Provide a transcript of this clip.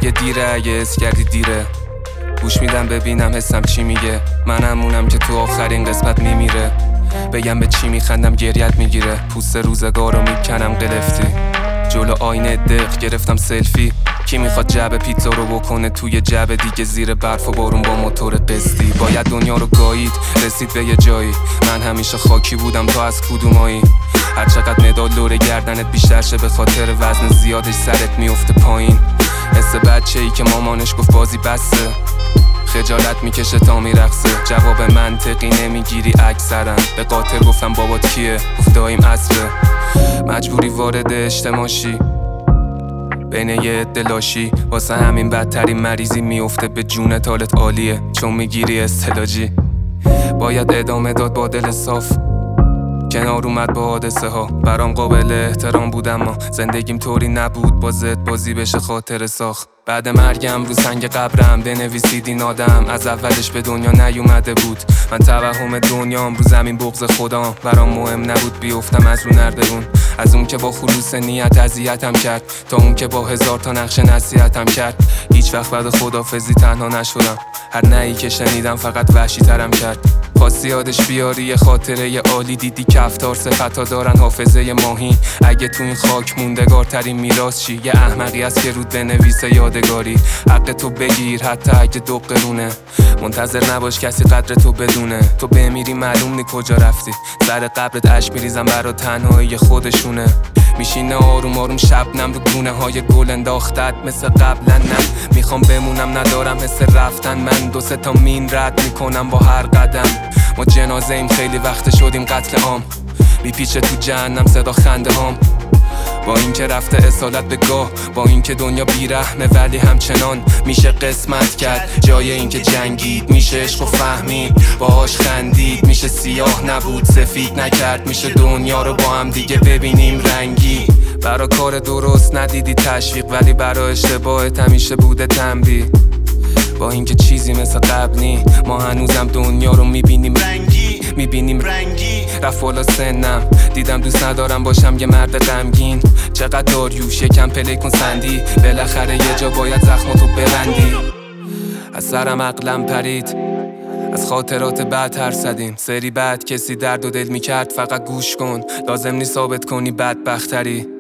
دیگه دیره، اگه حس کردی دیره. گوش میدم ببینم حسم چی میگه. منم اونم که تو آخرین قسمت میمیره. بگم به چی میخندم گریت میگیره. پوست روزگارو میکنم قلفتی. جلو آینه دق گرفتم سلفی. کی میخواد جعب پیتزا رو بکنه توی جعب دیگه زیر برف و بارون با موتور قسطی؟ باید دنیا رو گایید رسید به یه جایی. من همیشه خاکی بودم، تو از کدومایی؟ هر چقدر مداد لور گردنت بیشتر شه به خاطر وزن زیادش سرت میفته پایین. حس بچه‌ای که مامانش گفت بازی بسه، خجالت میکشه تا میرقصه. جواب منطقی نمیگیری اکثرا. به قاطر گفتم بابات کیه؟ گفت داییم عصره. مجبوری وارد اجتماع شی بین یه عده لاشی. واسه همین بدترین مریضی میفته به جونت، حالت عالیه چون میگیری استلاجی. باید ادامه داد با دل صاف، کنار اومد با حادثه ها. برام قابل احترام بود اما زندگیم طوری نبود با زد بازی بشه خاطر ساخت. بعد مرگم رو سنگ قبرم بنویسید این آدم از اولش به دنیا نیومده بود. من توهم دنیام رو زمین بغض خدام. برام مهم نبود بیفتم از رو نردبون. از اون که با خلوص نیت اذیتم کرد تا اون که با هزار تا نقش نصیحتم کرد. هیچ وقت بعد خدافظی تنها نشدم. هر نهی که شنیدم فقط وحشی ترم کرد. خواستی یادش بیاری یه خاطره عالی، دیدی کفتار صفتا دارن حافظه ماهی. اگه تو این خاک موندگارترین میراث چی؟ یه احمقی است که رود بنویسه یادگاری. حق تو بگیر حتی اگه دو قرونه. منتظر نباش کسی قدر تو بدونه. تو بمیری معلوم نی کجا رفتی. سر قبرت اشک میریزم برا تنهایی خودشونه. میشینه آروم آروم شبنم رو گونه های گل انداختت مثل قبلا. نه میخوام بمونم ندارم حس رفتن. من دو سه تا مین رد میکنم با هر قدم. ما جنازه ایم خیلی وقت شدیم قتل عام. میپیچه تو جهنم صدا خنده هام. با اینکه رفته اصالت به گاه، با اینکه دنیا بیرحمه ولی همچنان میشه قسمت کرد. جای اینکه جنگید میشه عشق و فهمید، باهاش خندید میشه سیاه نبود سفید نکرد. میشه دنیا رو با هم دیگه ببینیم رنگی. برا کار درست ندیدی تشویق ولی برا اشتباهت همیشه بوده تنبیه. با اینکه چیزی مثل قبل نی، ما هنوزم دنیا رو میبینیم رنگی. رفت بالا سنم دیدم دوست ندارم باشم یه مرد غمگین. چقدر داریوش یکم پلی کن سندی، بالاخره یه جا باید زخماتو ببندی. از سرم عقلم پرید، از خاطرات بعد هر زدیم. سری بعد کسی درد و دل میکرد فقط گوش کن، لازم نیست ثابت کنی بدبختری.